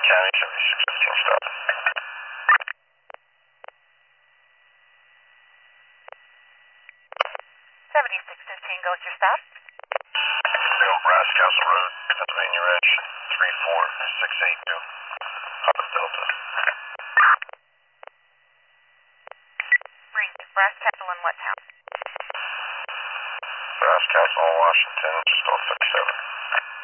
County, 7615 stop. 7615, go with your stop. Bill Brass Castle Road, Pennsylvania Ridge, 34682. Papa Delta. Ring, Brass Castle in what town? Brass Castle, Washington, just off 57.